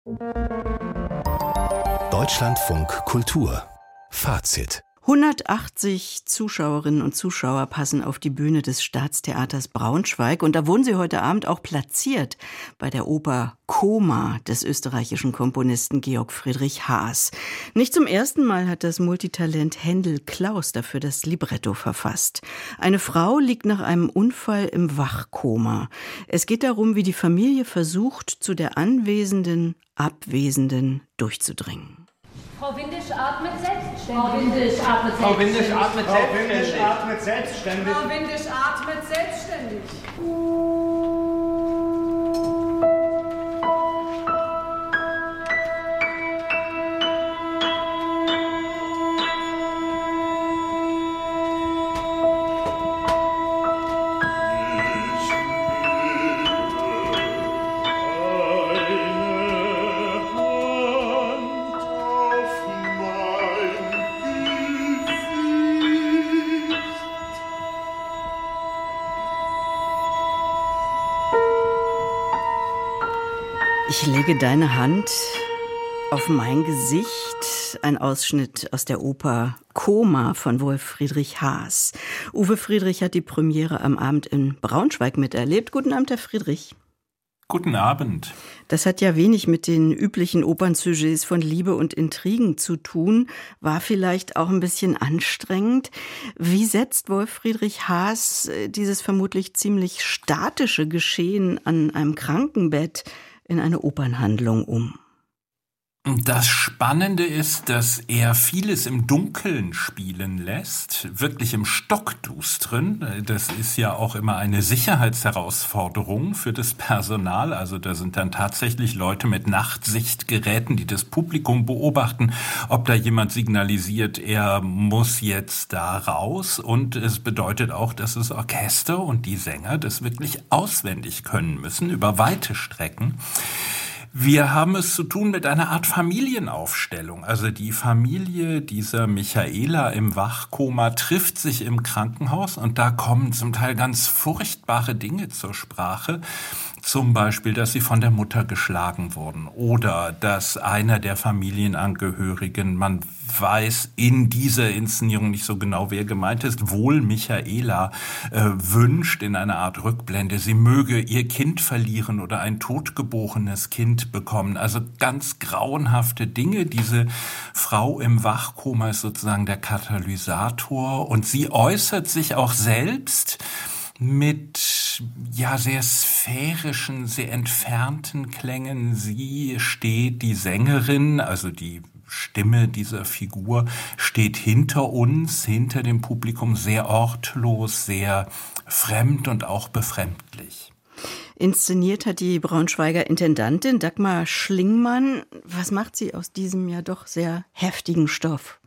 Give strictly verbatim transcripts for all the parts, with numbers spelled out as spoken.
Deutschlandfunk Kultur Fazit. hundertachtzig Zuschauerinnen und Zuschauer passen auf die Bühne des Staatstheaters Braunschweig. Und da wurden sie heute Abend auch platziert bei der Oper Koma des österreichischen Komponisten Georg Friedrich Haas. Nicht zum ersten Mal hat das Multitalent Händel Klaus dafür das Libretto verfasst. Eine Frau liegt nach einem Unfall im Wachkoma. Es geht darum, wie die Familie versucht, zu der anwesenden Abwesenden durchzudringen. Frau Windisch atmet selbstständig. Frau Windisch atmet selbstständig. Frau Windisch atmet selbstständig. Frau Windisch atmet selbstständig. Ich lege deine Hand auf mein Gesicht. Ein Ausschnitt aus der Oper Koma von Wolf Friedrich Haas. Uwe Friedrich hat die Premiere am Abend in Braunschweig miterlebt. Guten Abend, Herr Friedrich. Guten Abend. Das hat ja wenig mit den üblichen Opernsujets von Liebe und Intrigen zu tun, war vielleicht auch ein bisschen anstrengend. Wie setzt Wolf Friedrich Haas dieses vermutlich ziemlich statische Geschehen an einem Krankenbett in eine Opernhandlung um? Das Spannende ist, dass er vieles im Dunkeln spielen lässt, wirklich im Stockdustren. Das ist ja auch immer eine Sicherheitsherausforderung für das Personal. Also da sind dann tatsächlich Leute mit Nachtsichtgeräten, die das Publikum beobachten, ob da jemand signalisiert, er muss jetzt da raus. Und es bedeutet auch, dass das Orchester und die Sänger das wirklich auswendig können müssen, über weite Strecken. Wir haben es zu tun mit einer Art Familienaufstellung. Also die Familie dieser Michaela im Wachkoma trifft sich im Krankenhaus und da kommen zum Teil ganz furchtbare Dinge zur Sprache. Zum Beispiel, dass sie von der Mutter geschlagen wurden oder dass einer der Familienangehörigen, man weiß in dieser Inszenierung nicht so genau, wer gemeint ist, wohl Michaela äh, wünscht in einer Art Rückblende, sie möge ihr Kind verlieren oder ein totgeborenes Kind bekommen. Also ganz grauenhafte Dinge. Diese Frau im Wachkoma ist sozusagen der Katalysator und sie äußert sich auch selbst mit ja sehr sphärischen, sehr entfernten Klängen. Sie steht, die Sängerin, also die Stimme dieser Figur, steht hinter uns, hinter dem Publikum, sehr ortlos, sehr fremd und auch befremdlich. Inszeniert hat die Braunschweiger Intendantin Dagmar Schlingmann. Was macht sie aus diesem ja doch sehr heftigen Stoff?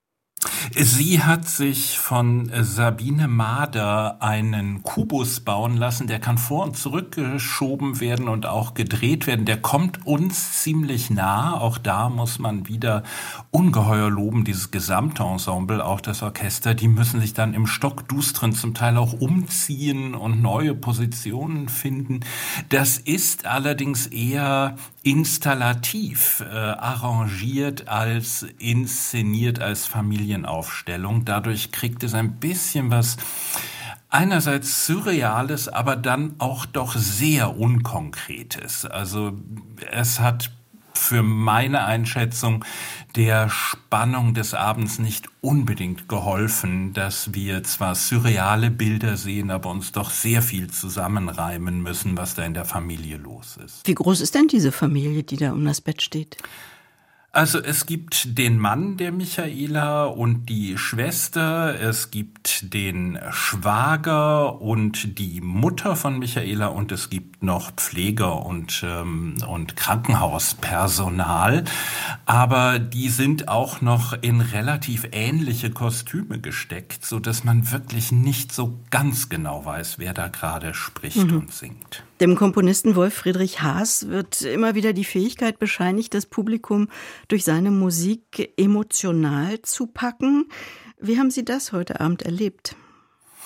Sie hat sich von Sabine Mader einen Kubus bauen lassen, der kann vor- und zurückgeschoben werden und auch gedreht werden. Der kommt uns ziemlich nah. Auch da muss man wieder ungeheuer loben, dieses gesamte Ensemble, auch das Orchester. Die müssen sich dann im Stockdustren zum Teil auch umziehen und neue Positionen finden. Das ist allerdings eher installativ äh, arrangiert als inszeniert als Familienaufstellung. Dadurch kriegt es ein bisschen was einerseits Surreales, aber dann auch doch sehr Unkonkretes. Also es hat für meine Einschätzung der Spannung des Abends nicht unbedingt geholfen, dass wir zwar surreale Bilder sehen, aber uns doch sehr viel zusammenreimen müssen, was da in der Familie los ist. Wie groß ist denn diese Familie, die da um das Bett steht? Also es gibt den Mann der Michaela und die Schwester, es gibt den Schwager und die Mutter von Michaela und es gibt noch Pfleger und, ähm, und Krankenhauspersonal. Aber die sind auch noch in relativ ähnliche Kostüme gesteckt, sodass man wirklich nicht so ganz genau weiß, wer da gerade spricht mhm. und singt. Dem Komponisten Wolf Friedrich Haas wird immer wieder die Fähigkeit bescheinigt, das Publikum durch seine Musik emotional zu packen. Wie haben Sie das heute Abend erlebt?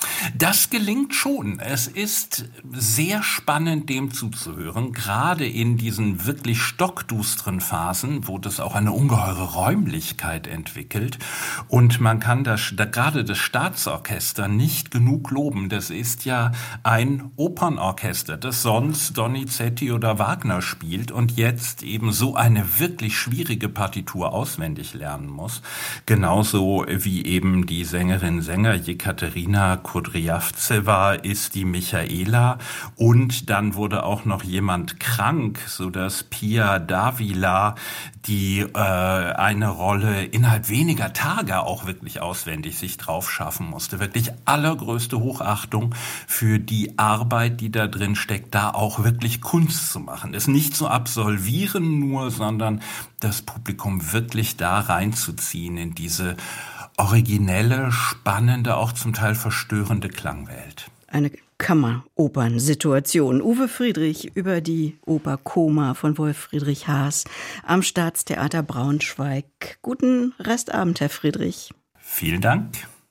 Das gelingt schon. Es ist sehr spannend, dem zuzuhören, gerade in diesen wirklich stockdusteren Phasen, wo das auch eine ungeheure Räumlichkeit entwickelt. Und man kann das, da gerade das Staatsorchester nicht genug loben. Das ist ja ein Opernorchester, das sonst Donizetti oder Wagner spielt und jetzt eben so eine wirklich schwierige Partitur auswendig lernen muss. Genauso wie eben die Sängerin-Sänger Jekaterina Kudryavtsewa ist die Michaela und dann wurde auch noch jemand krank, sodass Pia Davila die äh, eine Rolle innerhalb weniger Tage auch wirklich auswendig sich drauf schaffen musste. Wirklich allergrößte Hochachtung für die Arbeit, die da drin steckt, da auch wirklich Kunst zu machen. Es nicht zu absolvieren nur, sondern das Publikum wirklich da reinzuziehen in diese originelle, spannende, auch zum Teil verstörende Klangwelt. Eine Kammeropernsituation. Uwe Friedrich über die Oper Koma von Wolf Friedrich Haas am Staatstheater Braunschweig. Guten Restabend, Herr Friedrich. Vielen Dank.